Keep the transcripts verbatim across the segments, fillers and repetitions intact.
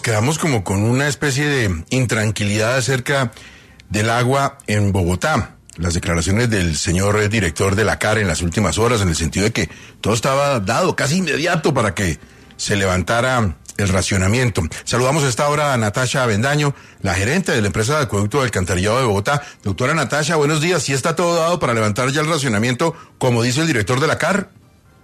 Quedamos como con una especie de intranquilidad acerca del agua en Bogotá. Las declaraciones del señor director de la C A R en las últimas horas, en el sentido de que todo estaba dado casi inmediato para que se levantara el racionamiento. Saludamos a esta hora a Natasha Avendaño, la gerente de la empresa de acueducto de alcantarillado de Bogotá. Doctora Natasha, buenos días. ¿Sí está todo dado para levantar ya el racionamiento, como dice el director de la C A R?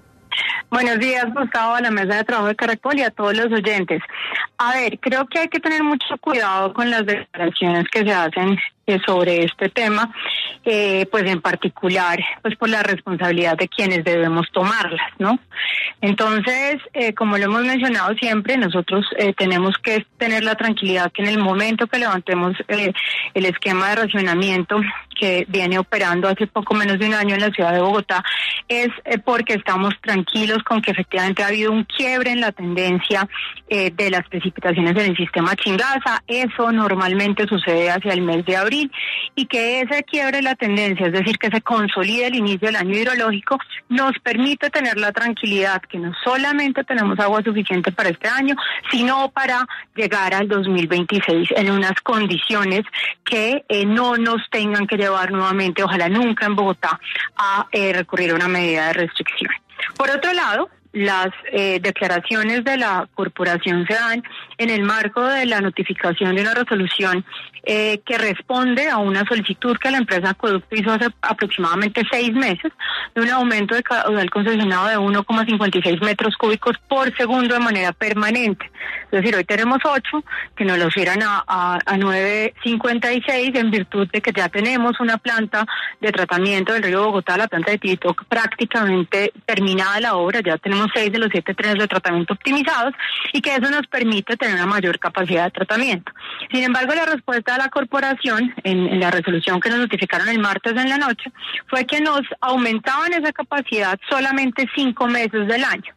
Buenos días, Gustavo, a la mesa de trabajo de Caracol y a todos los oyentes. A ver, creo que hay que tener mucho cuidado con las declaraciones que se hacen eh, sobre este tema, eh, pues en particular, pues por la responsabilidad de quienes debemos tomarlas, ¿no? Entonces, eh, como lo hemos mencionado siempre, nosotros eh, tenemos que tener la tranquilidad que en el momento que levantemos eh, el esquema de racionamiento que viene operando hace poco menos de un año en la ciudad de Bogotá, es eh, porque estamos tranquilos con que efectivamente ha habido un quiebre en la tendencia eh, de las precipitaciones en el sistema Chingaza. Eso normalmente sucede hacia el mes de abril, y que ese quiebre de la tendencia, es decir, que se consolide el inicio del año hidrológico, nos permite tener la tranquilidad que no solamente tenemos agua suficiente para este año, sino para llegar al dos mil veintiséis en unas condiciones que eh, no nos tengan que llevar nuevamente, ojalá nunca en Bogotá, a eh, recurrir a una medida de restricción. Por otro lado, las eh, declaraciones de la corporación se dan en el marco de la notificación de una resolución eh, que responde a una solicitud que la empresa Acueducto hizo hace aproximadamente seis meses de un aumento de caudal concesionado de uno coma cincuenta y seis metros cúbicos por segundo de manera permanente. Es decir, hoy tenemos ocho, que nos lo subieran a, a, a nueve coma cincuenta y seis en virtud de que ya tenemos una planta de tratamiento del río Bogotá, la planta de Tibito, prácticamente terminada la obra. Ya tenemos seis de los siete trenes de tratamiento optimizados, y que eso nos permite tener una mayor capacidad de tratamiento. Sin embargo, la respuesta de la corporación en, en la resolución que nos notificaron el martes en la noche fue que nos aumentaban esa capacidad solamente cinco meses del año.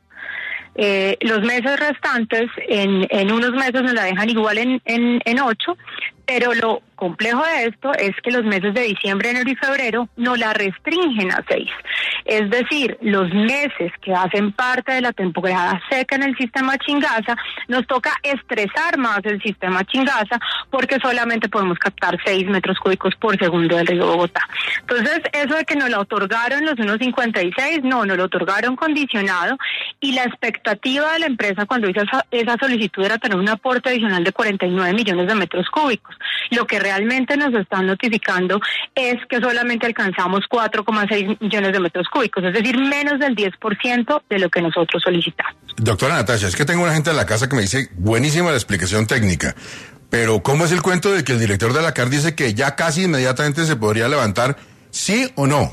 Eh, los meses restantes, en, en unos meses nos la dejan igual en, en, en ocho, pero lo complejo de esto es que los meses de diciembre, enero y febrero no la restringen a seis. Es decir, los meses que hacen parte de la temporada seca en el sistema Chingaza, nos toca estresar más el sistema Chingaza, porque solamente podemos captar seis metros cúbicos por segundo del río Bogotá. Entonces, eso de que nos lo otorgaron los uno coma cincuenta y seis, no, nos lo otorgaron condicionado, y la expectativa de la empresa cuando hizo esa, esa solicitud era tener un aporte adicional de cuarenta y nueve millones de metros cúbicos. Lo que realmente nos están notificando es que solamente alcanzamos cuatro coma seis millones de metros cúbicos, es decir, menos del diez por ciento de lo que nosotros solicitamos. Doctora Natasha, es que tengo una gente en la casa que me dice, buenísima la explicación técnica, pero ¿cómo es el cuento de que el director de la C A R dice que ya casi inmediatamente se podría levantar, sí o no?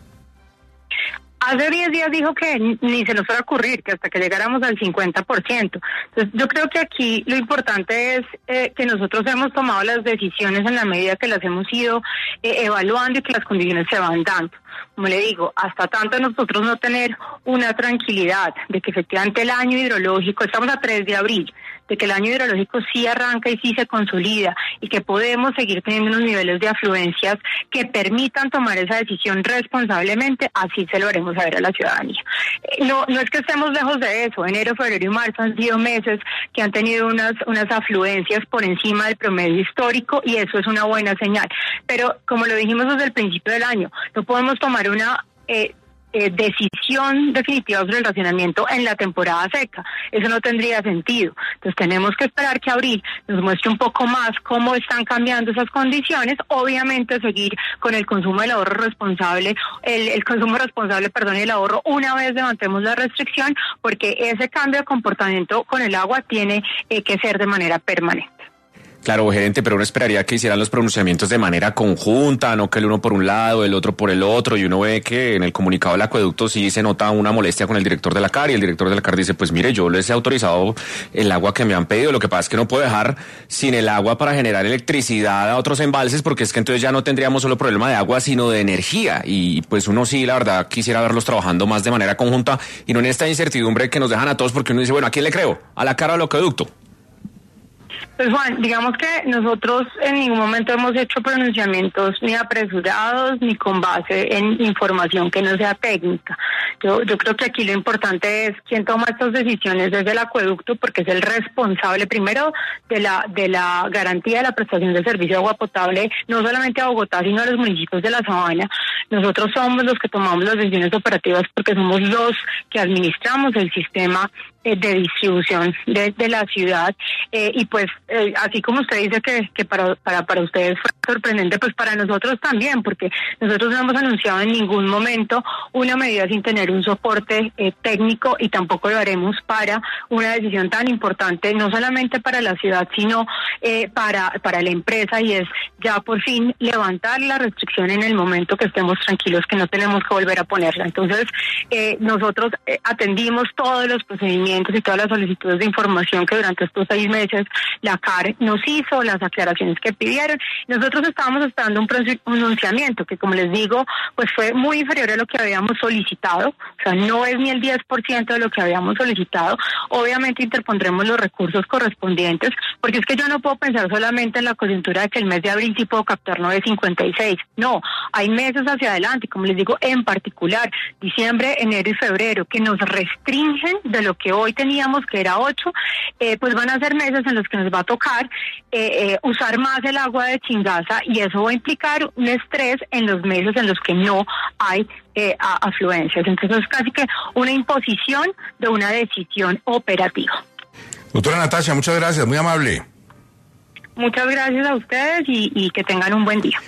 Hace diez días dijo que ni se nos fuera a ocurrir, que hasta que llegáramos al cincuenta por ciento. Entonces, yo creo que aquí lo importante es eh, que nosotros hemos tomado las decisiones en la medida que las hemos ido eh, evaluando y que las condiciones se van dando. Como le digo, hasta tanto nosotros no tener una tranquilidad de que efectivamente el año hidrológico, estamos a tres de abril, de que el año hidrológico sí arranca y sí se consolida, y que podemos seguir teniendo unos niveles de afluencias que permitan tomar esa decisión responsablemente, así se lo haremos saber a la ciudadanía. No, no es que estemos lejos de eso. Enero, febrero y marzo han sido meses que han tenido unas, unas afluencias por encima del promedio histórico, y eso es una buena señal. Pero, como lo dijimos desde el principio del año, no podemos tomar una eh, Eh, decisión definitiva sobre el racionamiento en la temporada seca. Eso no tendría sentido. Entonces tenemos que esperar que abril nos muestre un poco más cómo están cambiando esas condiciones. Obviamente seguir con el consumo del ahorro responsable, el, el consumo responsable, perdón, y el ahorro una vez levantemos la restricción, porque ese cambio de comportamiento con el agua tiene eh, que ser de manera permanente. Claro, gerente, pero uno esperaría que hicieran los pronunciamientos de manera conjunta, no que el uno por un lado, el otro por el otro, y uno ve que en el comunicado del acueducto sí se nota una molestia con el director de la C A R, y el director de la C A R dice, pues mire, yo les he autorizado el agua que me han pedido, lo que pasa es que no puedo dejar sin el agua para generar electricidad a otros embalses, porque es que entonces ya no tendríamos solo problema de agua, sino de energía, y pues uno sí, la verdad, quisiera verlos trabajando más de manera conjunta, y no en esta incertidumbre que nos dejan a todos, porque uno dice, bueno, ¿a quién le creo? ¿A la C A R o al acueducto? Pues Juan, digamos que nosotros en ningún momento hemos hecho pronunciamientos ni apresurados ni con base en información que no sea técnica. Yo, yo creo que aquí lo importante es quién toma estas decisiones desde el acueducto, porque es el responsable primero de la de la garantía de la prestación de servicio de agua potable, no solamente a Bogotá, sino a los municipios de la Sabana. Nosotros somos los que tomamos las decisiones operativas porque somos los que administramos el sistema eh, de distribución de, de la ciudad. Eh, y pues, eh, así como usted dice que, que para, para, para ustedes fue sorprendente, pues para nosotros también, porque nosotros no hemos anunciado en ningún momento una medida sin tener un soporte eh, técnico, y tampoco lo haremos para una decisión tan importante, no solamente para la ciudad, sino eh, para, para la empresa, y es ya por fin levantar la restricción en el momento que estemos tranquilos, que no tenemos que volver a ponerla. Entonces, eh, nosotros eh, atendimos todos los procedimientos y todas las solicitudes de información que durante estos seis meses la C A R nos hizo, las aclaraciones que pidieron. Nosotros estábamos esperando un pronunciamiento que, como les digo, pues fue muy inferior a lo que habíamos solicitado, o sea, no es ni el diez por ciento de lo que habíamos solicitado. Obviamente interpondremos los recursos correspondientes, porque es que yo no puedo pensar solamente en la coyuntura de que el mes de abril sí puedo captar nueve cincuenta y seis, no, hay meses hacia adelante, como les digo, en particular diciembre, enero y febrero, que nos restringen de lo que hoy teníamos, que era ocho, eh, pues van a ser meses en los que nos va a tocar eh, eh, usar más el agua de Chingaza, y eso va a implicar un estrés en los meses en los que no hay eh, afluencias. Entonces es casi que una imposición de una decisión operativa. Doctora Natasha, muchas gracias, muy amable. Muchas gracias a ustedes y, y que tengan un buen día.